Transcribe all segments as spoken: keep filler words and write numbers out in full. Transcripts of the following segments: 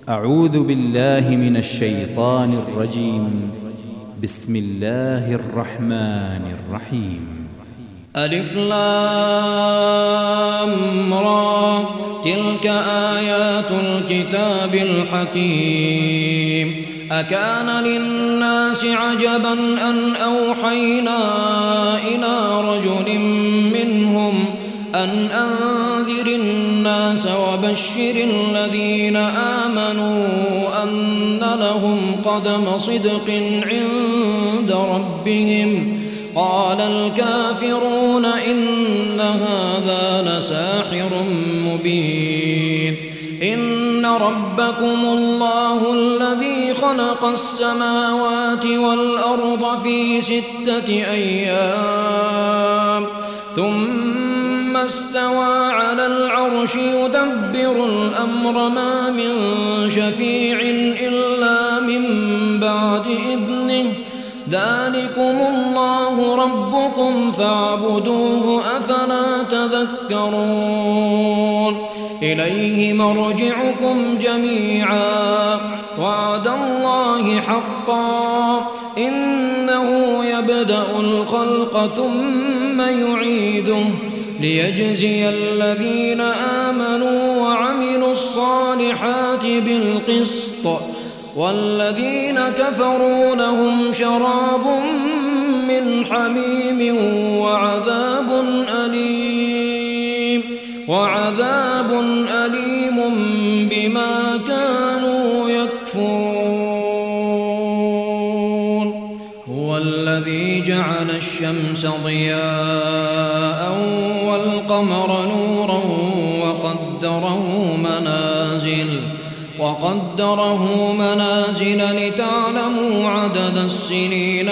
أعوذ بالله من الشيطان الرجيم. بسم الله الرحمن الرحيم. ألف لام را، تلك آيات الكتاب الحكيم. أكان للناس عجبا أن أوحينا إلى رجل منهم أن أنذر الناس وبشر الذين آمنوا أن لهم قدم صدق عند ربهم. قال الكافرون إن هذا لساحر مبين. إن ربكم الله الذي خلق السماوات والأرض في ستة أيام ثم استوى على العرش يدبر الأمر ما من شفيع إلا من بعد إذنه. ذلكم الله ربكم فاعبدوه أفلا تذكرون. إليه مرجعكم جميعا وعد الله حقا إنه يبدأ الخلق ثم يعيده ليجزي الذين آمنوا وعملوا الصالحات بالقسط والذين كفروا لهم شراب من حميم وعذاب أليم وعذاب أليم بما كانوا يكفرون. هو الذي جعل الشمس ضياء والقمر نورا وقدره منازل وقدره منازل لتعلموا عدد السنين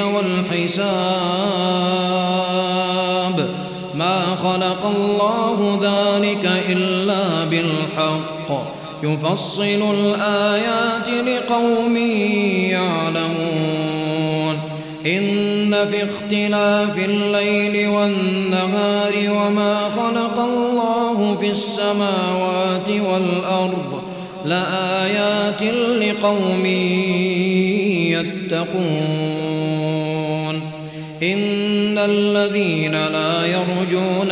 والحساب. ما خلق الله ذلك إلا بالحق يفصل الآيات لقوم يعلمون. إن في اختلاف الليل والنهار وما خلق الله في السماوات والأرض لآيات لقوم يتقون. إن الذين لا يرجون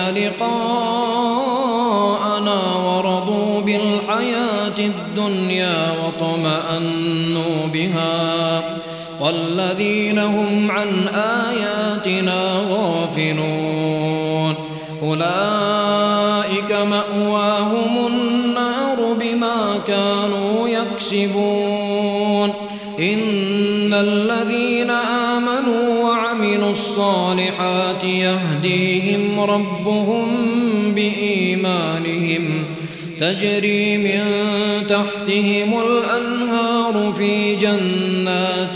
لقاءنا ورضوا بالحياة الدنيا واطمأنوا بها والذين هم عن آياتنا غافلون أولئك مأواهم النار بما كانوا يكسبون. إن الذين آمنوا وعملوا الصالحات يهديهم ربهم بإيمانهم تجري من تحتهم الأنهار في جنات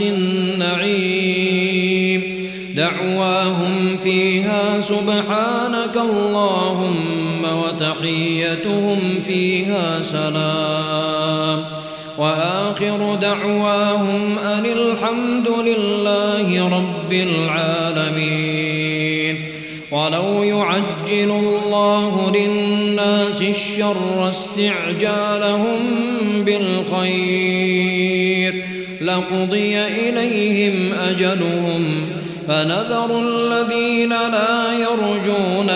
النعيم. دعواهم فيها سبحانك اللهم وتحيتهم فيها سلام وآخر دعواهم أن الحمد لله رب العالمين. ولو يعجل الله للناس الشر استعجالهم بالخير لقضي إليهم أجلهم فنذر الذين لا يرجون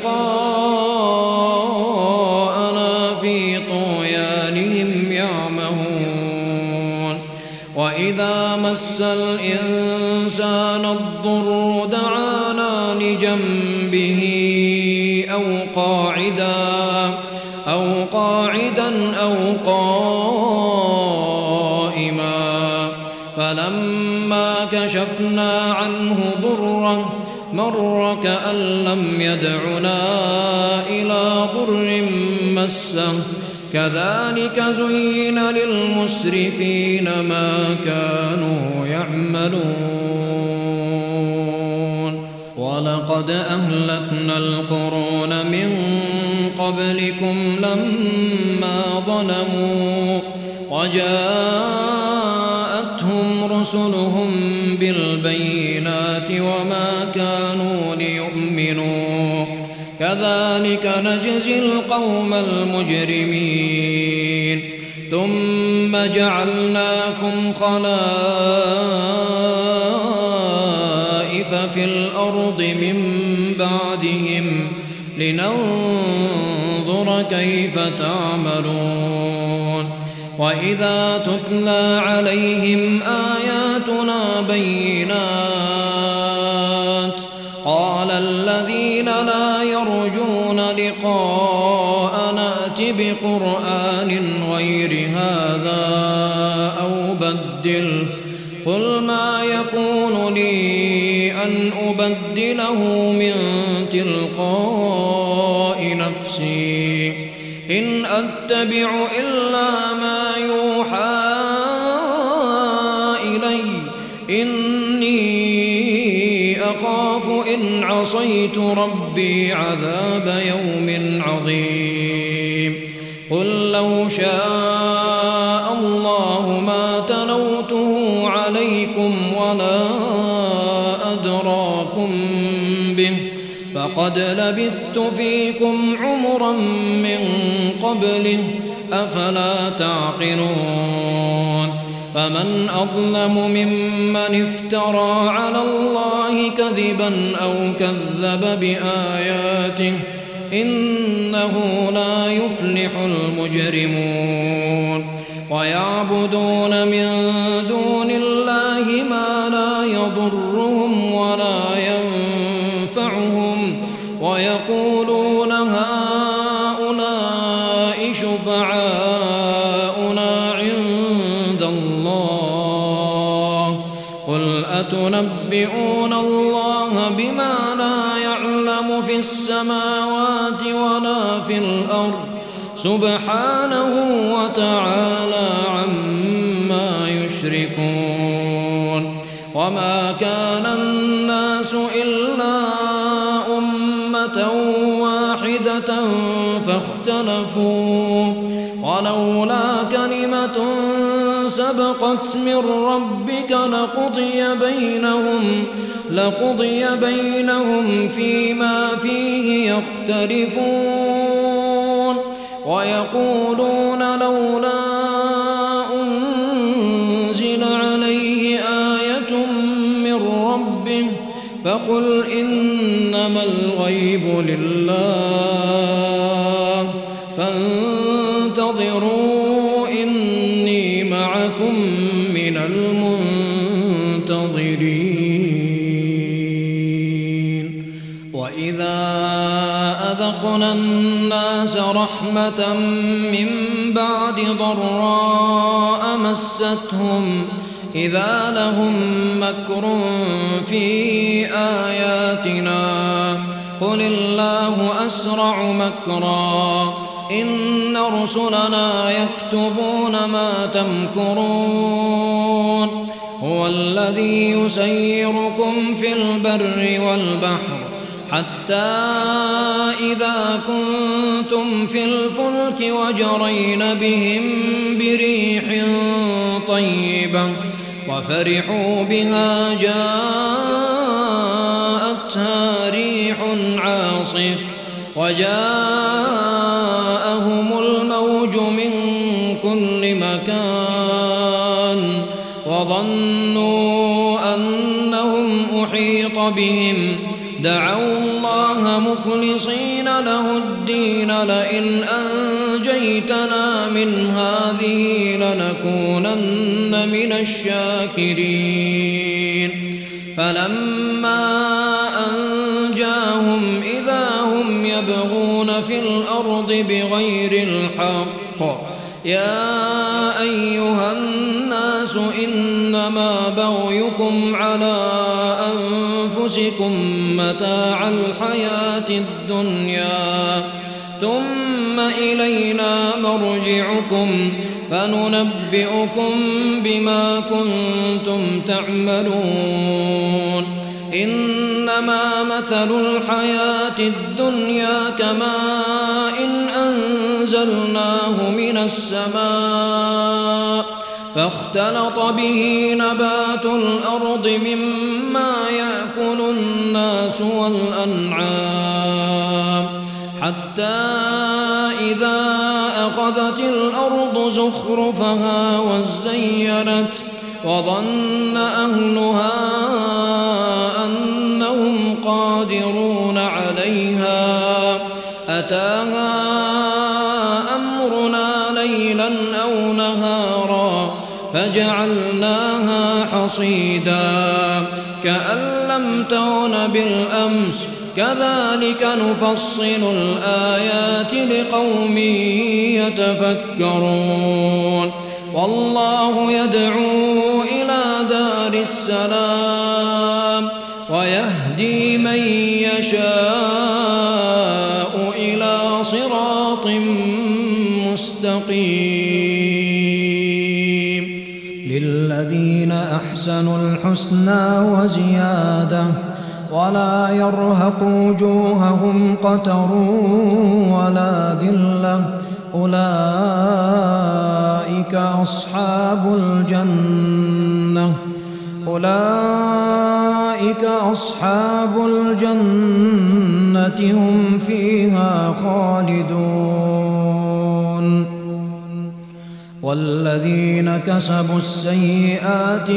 لقاءنا في طغيانهم يعمهون. وإذا مس الإنسان الضر دعانا لجنبه أو قاعدا أو قاعدا أو قائما فلما كشفنا عنه ضره مر كأن لم يدعنا إلى ضر مسه. كذلك زين للمسرفين ما كانوا يعملون. ولقد أهلكنا القرون من قبلكم لما ظلموا وجاءتهم رسلهم بالبينات وما كانوا ليؤمنوا كذلك نجزي القوم المجرمين ثم ثم جعلناكم خلائف في الأرض من بعدهم لننظر كيف تعملون وإذا تتلى عليهم آياتنا بينات قال الذين لا يرجون لقاءنا ائت بقرآن غير هذا أو بدله قل ما يكون لي أن أبدله من تلقاء نفسي إن أتبع إلا ما يوحى إلي إني أخاف إن عصيت ربي عذاب يوم عظيم قل لو شاء الله ما تلوته عليكم ولا أدراكم به فقد لبثت فيكم عمرا من قبله أفلا تعقلون فمن أظلم ممن افترى على الله كذبا أو كذب بآياته إنه لا يفلح المجرمون ويعبدون من دون الله ما لا يضرهم ولا ينفعهم ويقولون هؤلاء شفعاؤنا عند الله قل أتنبئون الله بما لا يعلم في السماوات ولا في الأرض سبحانه وتعالى عما يشركون وما كان الناس إلا أمة واحدة فاختلفوا ولولا كلمة سبقت من ربك لقضي بينهم لقضي بينهم فيما فيه يختلفون ويقولون لولا أنزل عليه آية من ربه فقل إنما الغيب لله فانتظروا إني معكم من المنتظرين وإذا أذقنا الناس رحمة من بعد ضراء مستهم إذا لهم مكر في آياتنا قل الله أسرع مكرا إن رسلنا يكتبون ما تمكرون هو الذي يسيركم في البر والبحر حتى إذا كنتم في الفلك وجرين بهم بريح طيبة وفرحوا بها جاءتها ريح عاصف وجاءهم الموج من كل مكان وظنوا أنهم أحيط بهم دعوا الله مخلصين له الدين لئن أنجيتنا من هذه لنكونن من الشاكرين فلما أنجاهم إذا هم يبغون في الأرض بغير الحق يا أيها الناس إنما بغيكم على أنفسكم متاع الحياة الدنيا ثم إلينا مرجعكم فننبئكم بما كنتم تعملون إنما مثل الحياة الدنيا كماء إن أنزلناه من السماء فاختلط به نبات الأرض مما يأكل الناس والأنعام حتى إذا أخذت الأرض زخرفها وزينت وظن أهلها أنهم قادرون عليها أتاها أمرنا ليلا أو نهارا فجعلناها حصيدا كأن لم تغن بالأمس كذلك نفصل الآيات لقوم يتفكرون والله يدعو إلى دار السلام ويهدي من يشاء إلى صراط مستقيم للذين أحسنوا الحسنى وزيادة ولا يرهق وجوههم قتر ولا ذلة أولئك أصحاب الجنة أولئك أصحاب الجنة هم فيها خالدون والذين كسبوا السيئات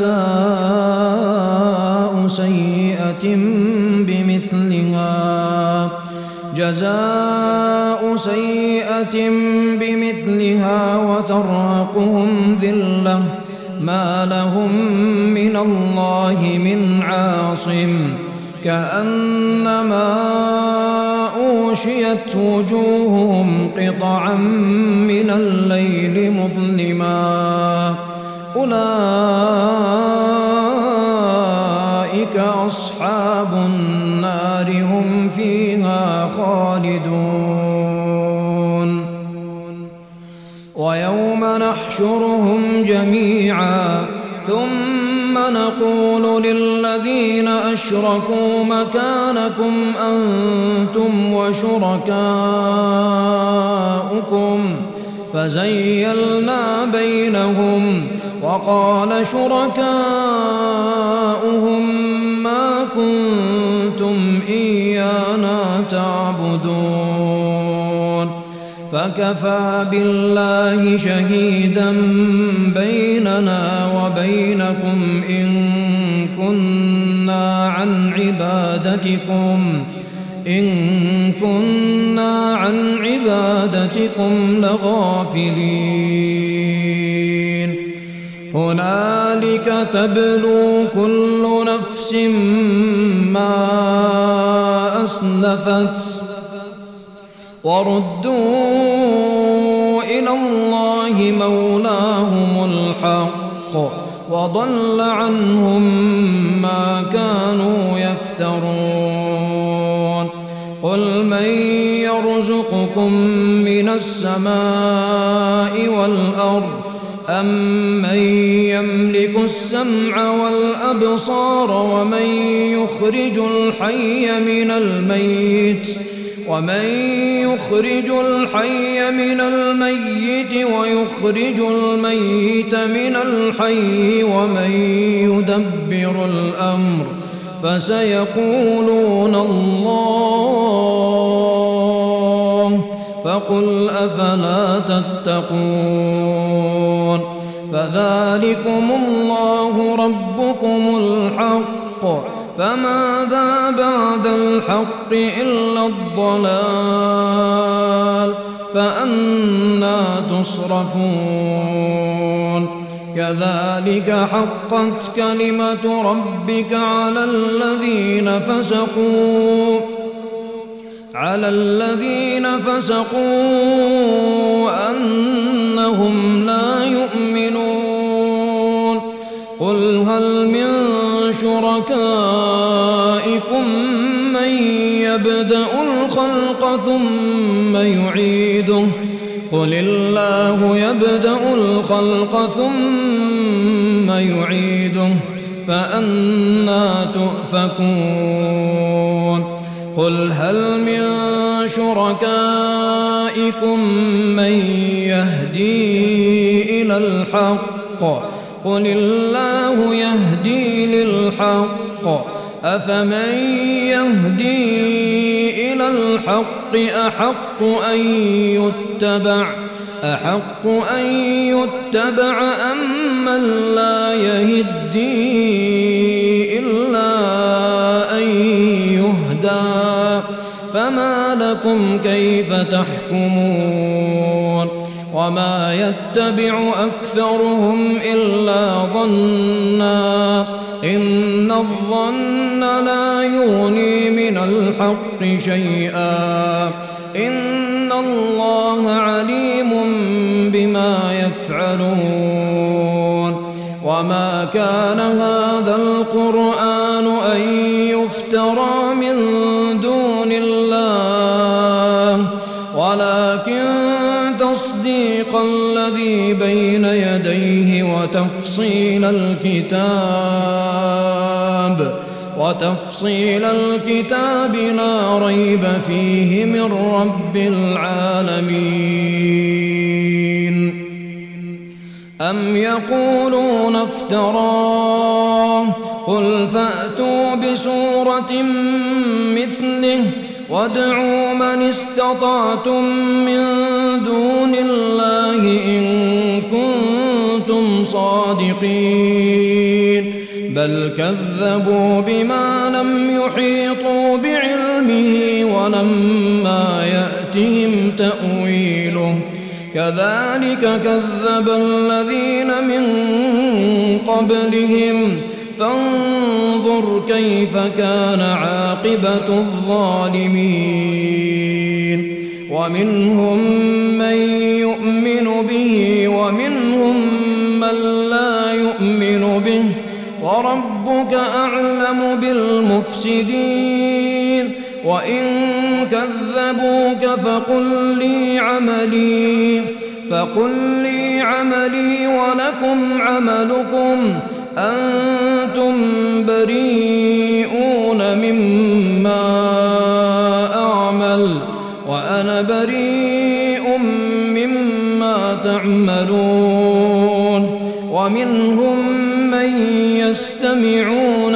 جزاء سيئة بمثلها جزاء سيئة بمثلها وترهقهم ذلة ما لهم من الله من عاصم كأنما أوشيت وجوههم قطعا من الليل مظلما أولئك أصحاب النار هم فيها خالدون ويوم نحشرهم جميعا ثم نقول للذين أشركوا مكانكم أنتم وشركاؤكم فزيلنا بينهم وقال شركاؤهم ما كنتم إيانا تعبدون فكفى بالله شهيدا بيننا وبينكم إن كنا عن عبادتكم إن كنا عن عبادتكم لغافلين هنالك تبلو كل نفس ما أسلفت وردوا إلى الله مولاهم الحق وضل عنهم ما كانوا يفترون قل من يرزقكم من السماء والأرض أمن يملك السمع والأبصار ومن يخرج الحي من الميت ومن يخرج الحي من الميت ويخرج الميت من الحي ومن يدبر الأمر فسيقولون الله فقل أفلا تتقون فذلكم الله ربكم الحق فماذا بعد الحق إلا الضلال فأنى تصرفون كذلك حقت كلمة ربك على الذين فسقوا على الذين فسقوا أنهم لا يؤمنون قل هل من شركائكم من يبدأ الخلق ثم يعيده قل الله يبدأ الخلق ثم يعيده فأنى تؤفكون قل هل من شركائكم من يهدي إلى الحق قل الله يهدي للحق أفمن يهدي إلى الحق أحق أن يتبع أحق أن يتبع أم من لا يهدي إلا أن يهدى فما لكم كيف تحكمون وما يتبع أكثرهم إلا ظنا إن الظن لا يغني من الحق شيئا إن الله عليم بما يفعلون وما كان هذا القرآن أن يفترى من دون الله ولكن تصديق الذي بين يديه وتفصيل الكتاب وتفصيل الكتاب لا ريب فيه من رب العالمين أم يقولون افتراه قل فأتوا بسورة مثله وادعوا من استطعتم من دون الله إن كنتم صادقين بل كذبوا بما لم يحيطوا بعلمه ولما يأتهم تأويله كذلك كذب الذين من قبلهم فانظر كيف كان عاقبة الظالمين ومنهم من يؤمن به ومنهم من لا يؤمن به وربك أعلم بالمفسدين وإن كذبوك فقل لي عملي فقل لي عملي ولكم عملكم أنتم بريئون مما أعمل وأنا بريء مما تعملون ومنهم من يستمعون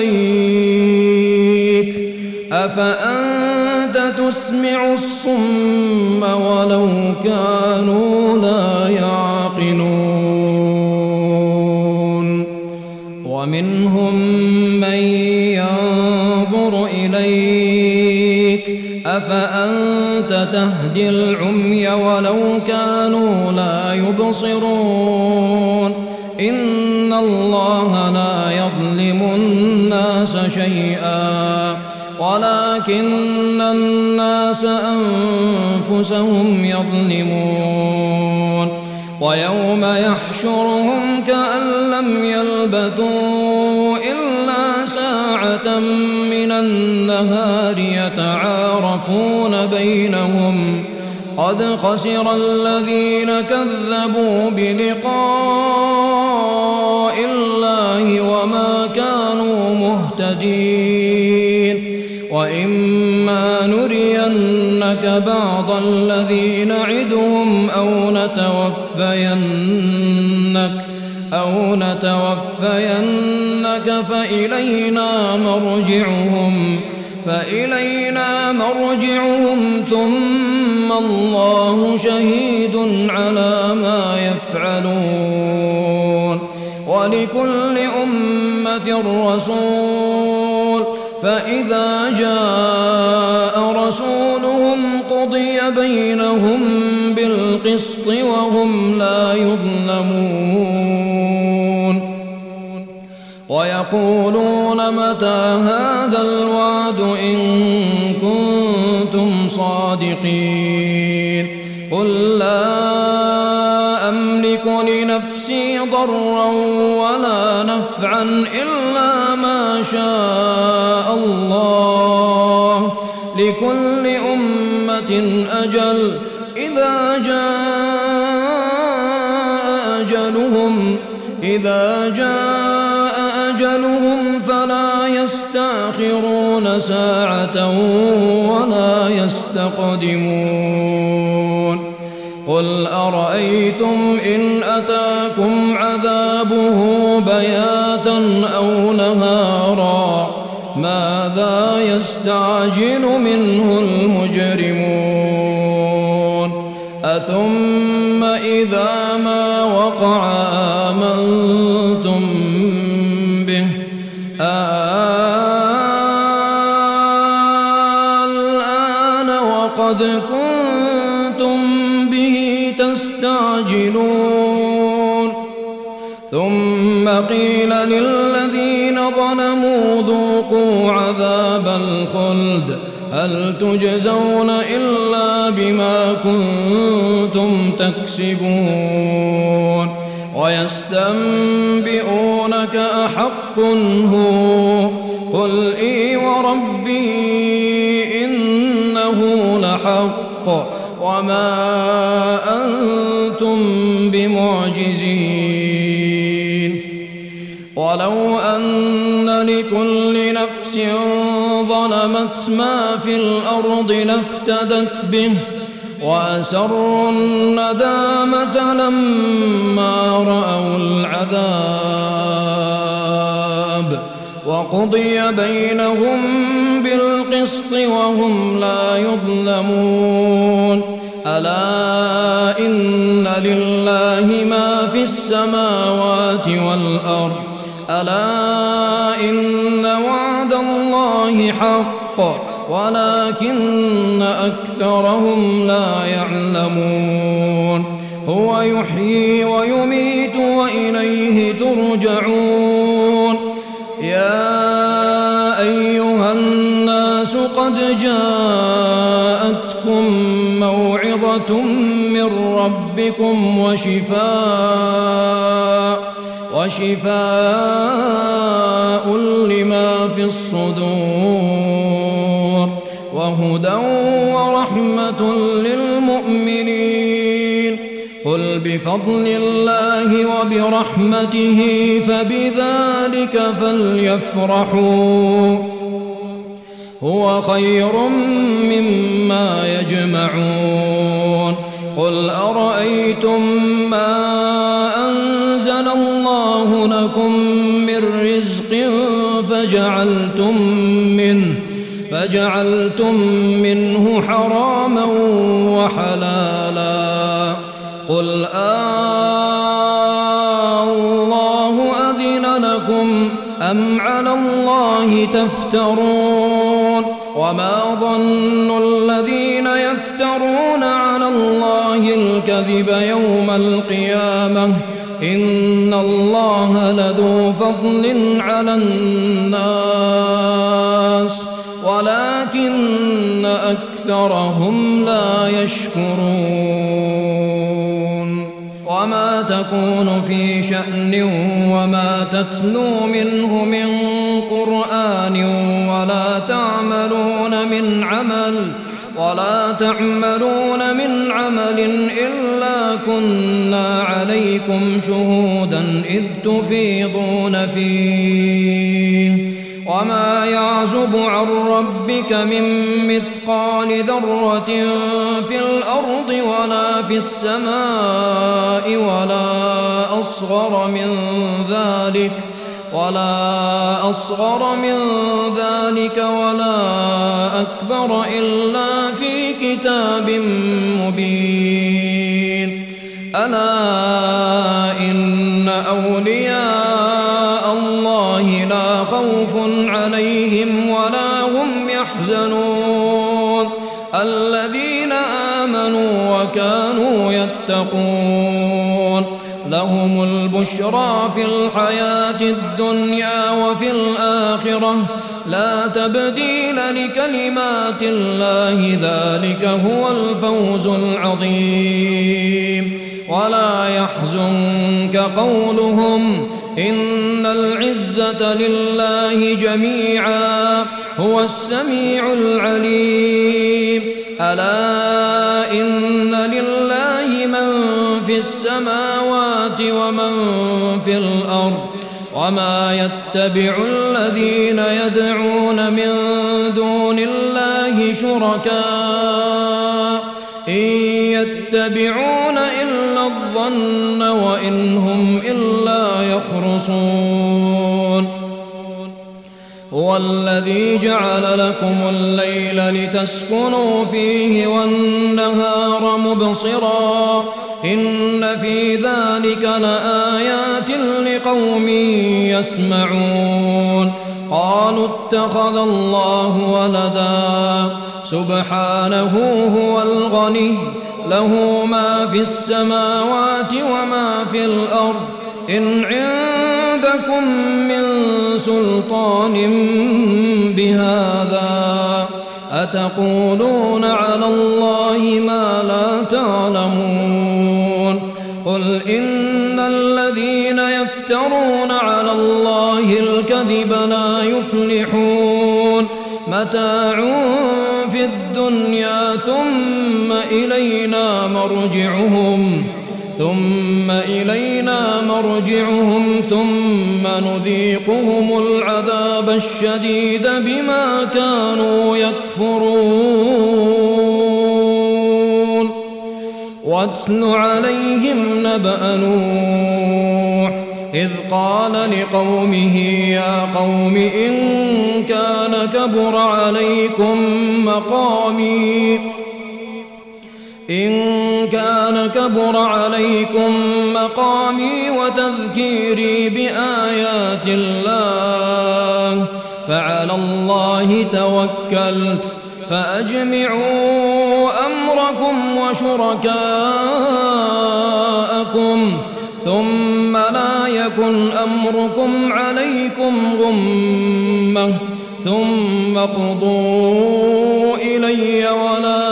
إليك أفأنت تسمع الصم ولو كانوا لا يعقلون ومنهم من ينظر إليك أفأنت تهدي العمي ولو كانوا لا يبصرون إن الله لا يظلم الناس شيئا ولكن الناس أنفسهم يظلمون ويوم يحشرهم كأن لم يلبثوا إلا ساعة من النهار يتعارفون بينهم قد خسر الذين كذبوا بلقاء الله وما كانوا مهتدين وإما نرينك بعض الذي نعدهم أو نتوفينك أو نتوفينك فإلينا مرجعهم فإلينا مرجعهم ثم الله شهيد على ما يفعلون ولكل أمة رسول فإذا جاء رسولهم قضي بينهم بالقسط وهم لا يظلمون ويقولون متى هذا الوعد إن كنتم صادقين قل لا أملك لنفسي ضرا ولا نفعا إلا ما شاء الله لكل أمة أجل إذا جاء أجلهم إذا جاء أجلهم فلا يستأخرون ساعة ولا يستقدمون قل أرأيتم إن أتاكم عذابه بياتا أو نهارا ماذا يستعجل منه المجرمون أثم فإذا ما وقع آمنتم به الآن وقد كنتم به تستعجلون ثم قيل للذين ظلموا ذوقوا عذاب الخلد هل تجزون إلا بما كنتم تكسبون ويستنبئونك أحق هو قل إي وربي إنه لحق وما أنتم بمعجزين ولو أن لكل نفس ظلمت ما في الأرض لافتدت به وأسروا الندامة لما رأوا العذاب وقضي بينهم بالقسط وهم لا يظلمون ألا إن لله ما في السماوات والأرض ألا إن وعد الله حق ولكن أكثرهم لا يعلمون هو يحيي ويميت وإليه ترجعون يا أيها الناس قد جاءتكم موعظة من ربكم وشفاء وشفاء لما في الصدور وهدى ورحمة للمؤمنين قل بفضل الله وبرحمته فبذلك فليفرحوا هو خير مما يجمعون قل أرأيتم ما أنزل الله لكم من رزق فجعلتم منه فجعلتم منه حراما وحلالا قل الله أذن لكم أم على الله تفترون وما ظن الذين يفترون على الله الكذب يوم القيامة إن الله لذو فضل على الناس ولكن أكثرهم لا يشكرون وما تكون في شأن وما تتلو منه من قرآن ولا تعملون من عمل ولا تعملون من عمل إلا كنا عليكم شهودا إذ تفيضون فيه وما يعزب عن ربك من مثقال ذرة في الأرض ولا في السماء ولا أصغر من ذلك ولا أصغر من ذلك ولا أكبر إلا في كتاب مبين ألا إن أولياء الله لا خوف عليهم ولا هم يحزنون الذين آمنوا وكانوا يتقون لهم البشرى في الحياة الدنيا وفي الآخرة لا تبديل لكلمات الله ذلك هو الفوز العظيم ولا يحزنك قولهم إن العزة لله جميعا هو السميع العليم ألا إن لله من في السماوات ومن في الأرض وما يتبع الذين يدعون من دون الله شركاء إن يتبعون إلا الظن وإن هم إلا يخرصون هو الذي جعل لكم الليل لتسكنوا فيه والنهار مبصرا إن في ذلك لآيات لقوم يسمعون قالوا اتخذ الله ولدا سبحانه هو الغني له ما في السماوات وما في الأرض إن عندكم من سلطان بهذا أتقولون على الله ما لا تعلمون قل إن الذين يفترون على الله الكذب لا يفلحون متاع في الدنيا ثم إلينا مرجعهم ثم إلينا مرجعهم ثم نذيقهم العذاب الشديد بما كانوا يكفرون واتل عليهم نبأ نوح إذ قال لقومه يا قوم إن كان كبر عليكم مقامي إن كان كبر عليكم مقامي وتذكيري بآيات الله فعلى الله توكلت فأجمعوا أمركم وشركاءكم ثم لا يكن أمركم عليكم غمة ثم اقضوا إلي ولا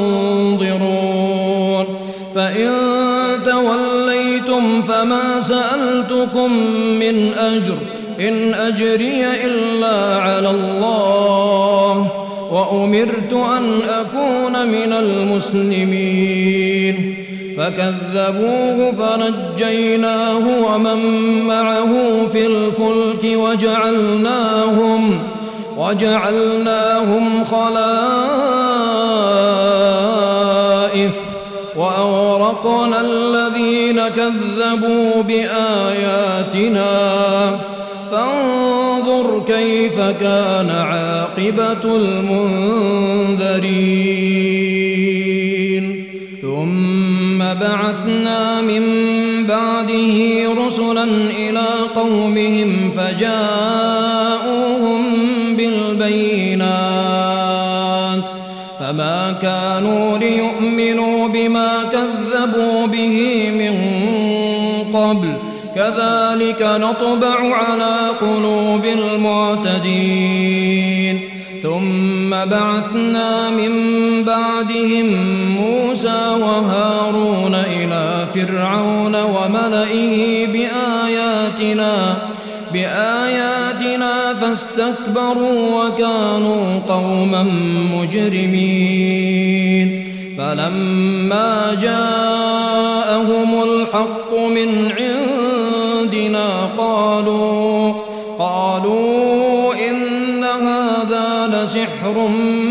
تنظرون فإن توليتم فما سألتكم من أجر إن أجري إلا على الله وأمرت أن أكون من المسلمين فكذبوه فنجيناه ومن معه في الفلك وجعلناهم وجعلناهم خلائف وأغرقنا الذين كذبوا بآياتنا فانظر كيف كان عاقبة المنذرين ثم بعثنا من بعده رسلا إلى قومهم فجاءوهم بالبينات فما كانوا ليؤمنوا بما كذبوا به من قبل كذلك نطبع على قلوب المعتدين ثم بعثنا من بعدهم موسى وهارون إلى فرعون وملئه بآياتنا بآياتنا فاستكبروا وكانوا قوما مجرمين فلما جاءهم الحق من عندنا قالوا قالوا إن هذا لسحر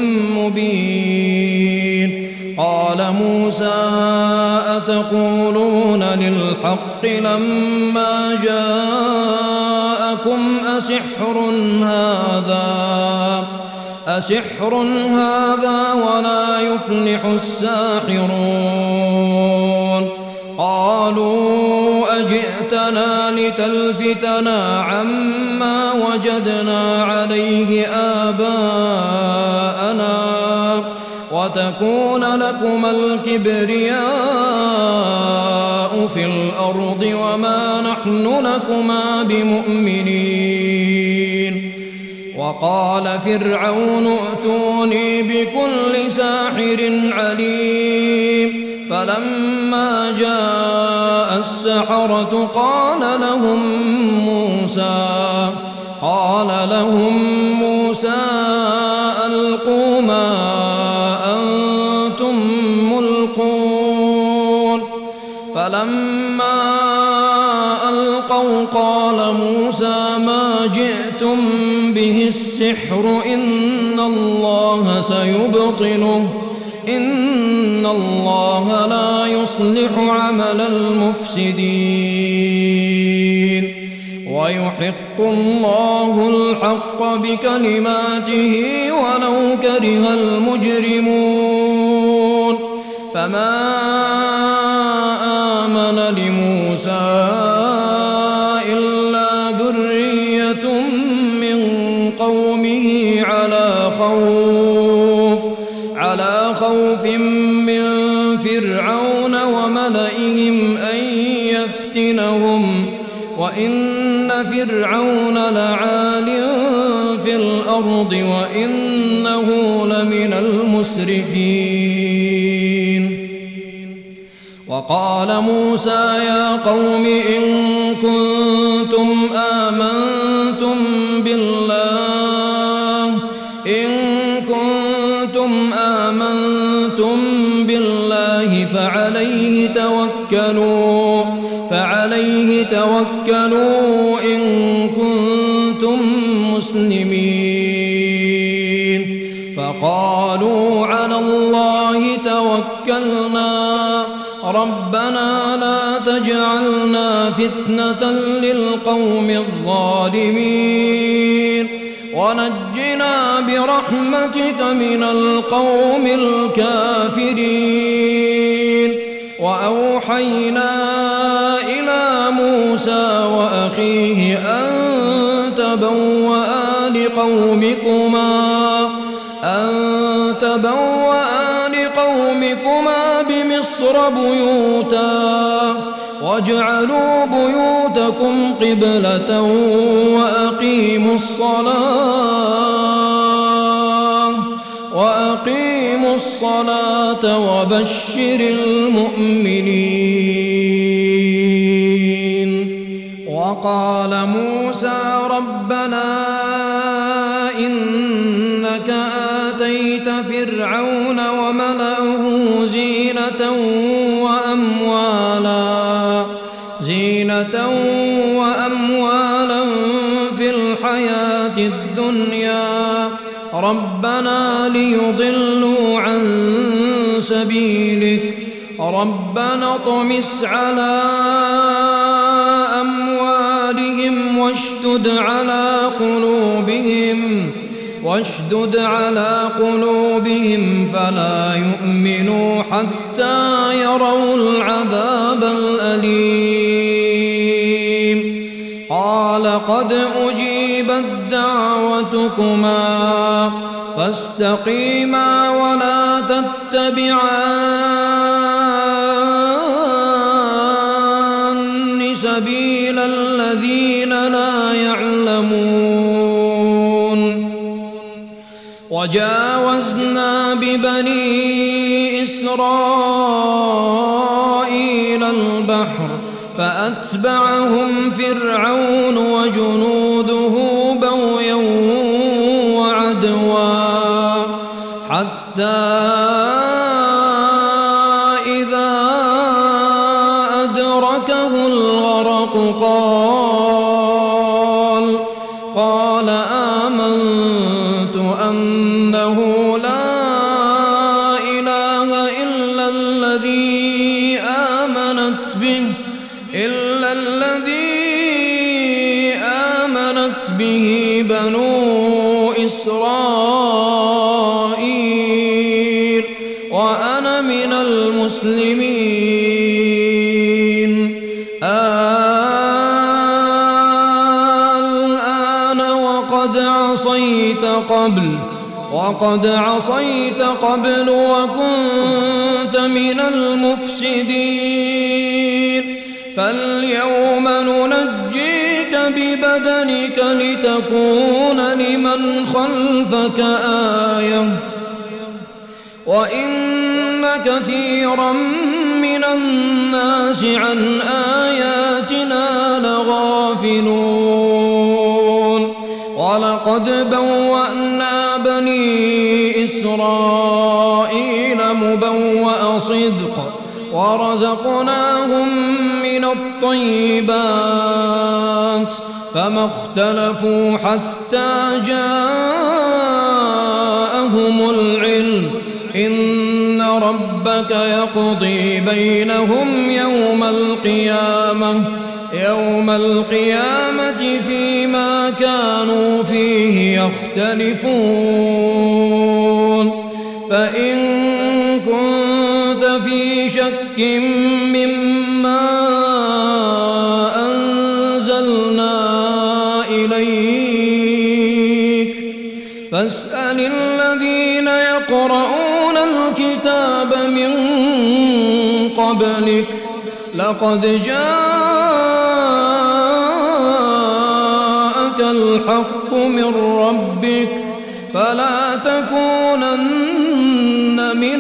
مبين قال موسى أتقولون للحق لما جاءكم أسحر هذا أسحر هذا ولا يفلح الساحرون قالوا أجئتنا لتلفتنا عما وجدنا عليه آباءنا وتكون لكما الكبرياء في الأرض وما نحن لكما بمؤمنين وقال فرعون ائتوني بكل ساحر عليم فلما جاء السحرة قال لهم موسى قال لهم موسى ألقوا ما أنتم ملقون فلما ألقوا قال موسى ما جئتم به السحر إن الله سيبطله إن الله لا يصلح عمل المفسدين ويحق الله الحق بكلماته ولو كره المجرمون فما آل موسى إلا ذرية من قومه على خوف على خوف من فرعون وملئهم أن يفتنهم وإن فرعون لعال في الأرض وإنه لمن المسرفين. وقال موسى يا قوم إن كنتم آمنتم بالله إن كنتم آمنتم بالله فعليه توكلوا فعليه توكلوا إن كنتم مسلمين. فقالوا على الله توكلنا ربنا لا تجعلنا فتنة للقوم الظالمين ونجنا برحمتك من القوم الكافرين. وأوحينا إلى موسى وأخيه أن تبوأ لقومكما أن تبوأ لقومكما بمصر بيوتا واجعلوا بيوتكم قبلة وأقيموا الصلاة وأقيموا الصلاة وبشر المؤمنين. وقال موسى ربنا إنك آتيت فرعون وملأه زينة وأموالا زينة وأموالا في الحياة الدنيا ربنا ليضلوا عن سبيلك ربنا اطمس على أموالهم واشدد على قلوبهم واشدد على قلوبهم فلا يؤمنوا حتى يروا العذاب الأليم. قال قد أجيبت دعوتكما فاستقيما ولا تتبعان سبيل الذين لا يعلمون. وجاوزنا ببني إسرائيل البحر فأتبعهم فرعون وجنوده بغيا وعدوا حتى إذا أدركه الغرق قال قال آمنت أنه لا إله إلا الذي آمنت به إلا الذي آمنت به بنو إسرائيل وأنا من المسلمين. الآن وقد عصيت قبل وقد عصيت قبل وكنت من المفسدين فاليوم ننجيك ببدنك لتكون لمن خلفك آية وإن كثيرا من الناس عن آياتنا لغافلون. ولقد بوأنا بني إسرائيل مبوأ صدق ورزقناهم من الطيبات فما اختلفوا حتى جاءهم العلم إن ربك يقضي بينهم يوم القيامة يوم القيامة فيما كانوا فيه يختلفون. فإن كنت في شك مما إليك فاسأل الذين يقرؤون الكتاب من قبلك لقد جاءك الحق من ربك فلا تكونن من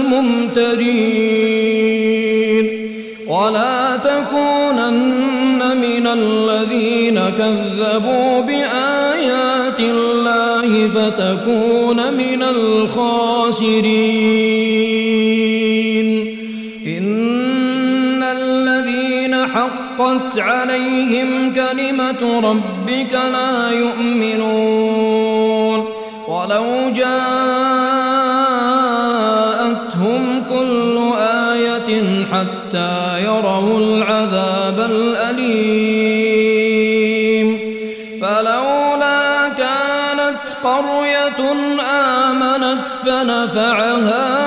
الممترين ولا تكونن من الذين كذبوا بآيات الله فتكون من الخاسرين إن الذين حقت عليهم كلمة ربك لا يؤمنون ولو جاءتهم كل آية حتى يروا العذاب الأليم فلولا كانت قرية آمنت فنفعها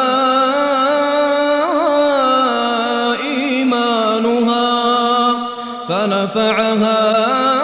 إيمانها فنفعها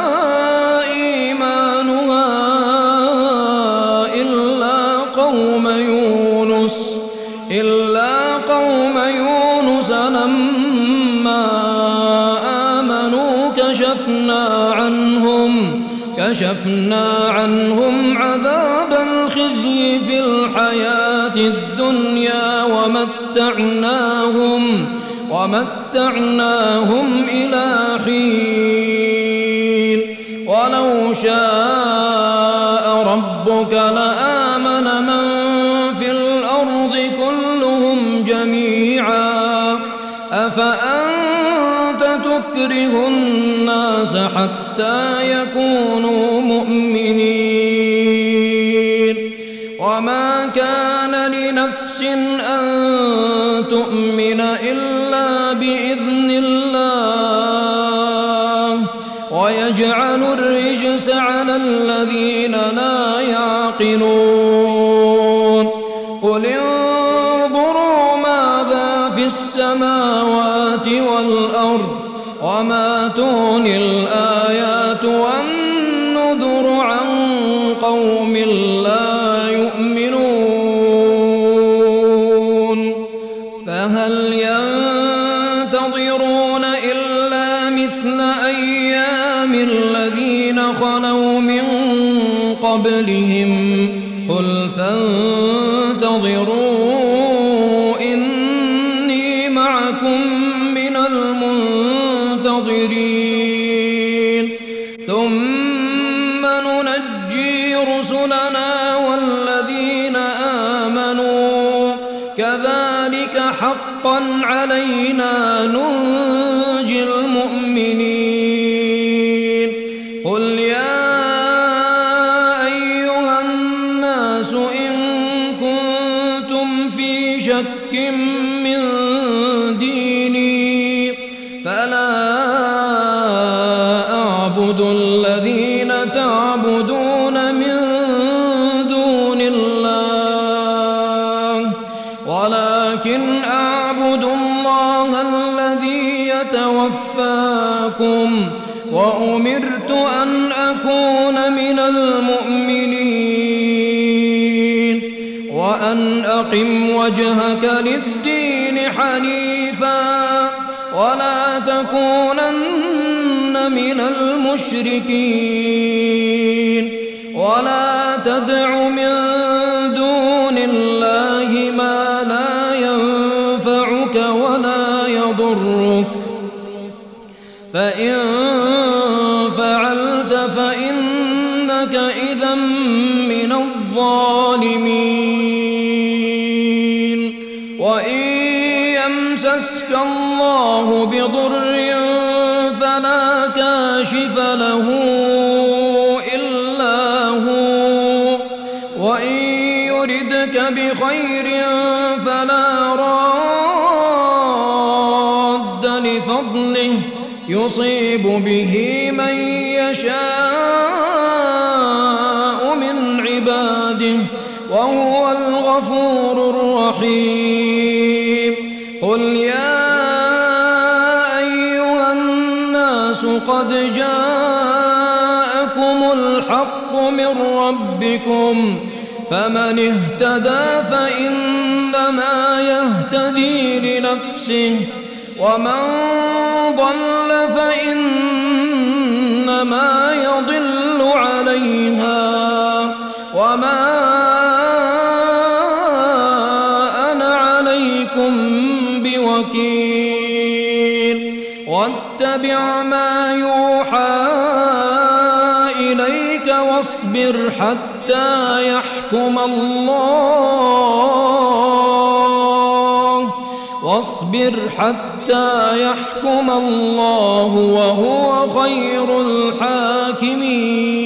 إلا قوم يونس لما آمنوا كشفنا عنهم كشفنا عنهم عذاب الخزي في الحياة الدنيا ومتعناهم ومتعناهم إلى حين ولو شاء ربك لآمن من في الأرض كلهم جميعا أفأنت تكره الناس حتى يكونوا مؤمنين وما كان لنفس أن تؤمن إلا بإذن الله ويجعل الرجس على الذين لا يعقلون قل انظروا ماذا في السماوات والأرض وما تغني الآيات والنذر عن قوم لا يؤمنون فهل ينتظرون إلا مثل أيام الذين خلوا من قبلهم قل فانتظروا إني معكم من المنتظرين ثم ننجي رسلنا والذين آمنوا كذلك حقا علينا ننجي المؤمنين قل يا أيها الناس إن كنتم في شك من ديني فلا أعبد الذين تعبدون من دون الله ولكن أعبد الله الذي يتوفاكم وأمرت أن أكون من المؤمنين وأن أقم وجهك للدين حنيفا ولا تكونن من المشركين ولا تدع من دون الله ما لا ينفعك ولا يضرك فإن فعلت فإنك إذا من الظالمين وإن يمسسك الله بضر فلا كاشف له إلا هو وإن يردك بخير فلا راد لفضله يصيب به من يشاء من عباده وهو الغفور الرحيم قل يا أيها الناس قد جاءكم جاءكم الحق من ربكم فمن اهتدى فإنما يهتدي لنفسه ومن ضل فإنما يضل عليها وما أنا عليكم بوكيل واتبع ما يوحى إليك واصبر حتى يحكم الله واصبر حتى يحكم الله وهو خير الحاكمين.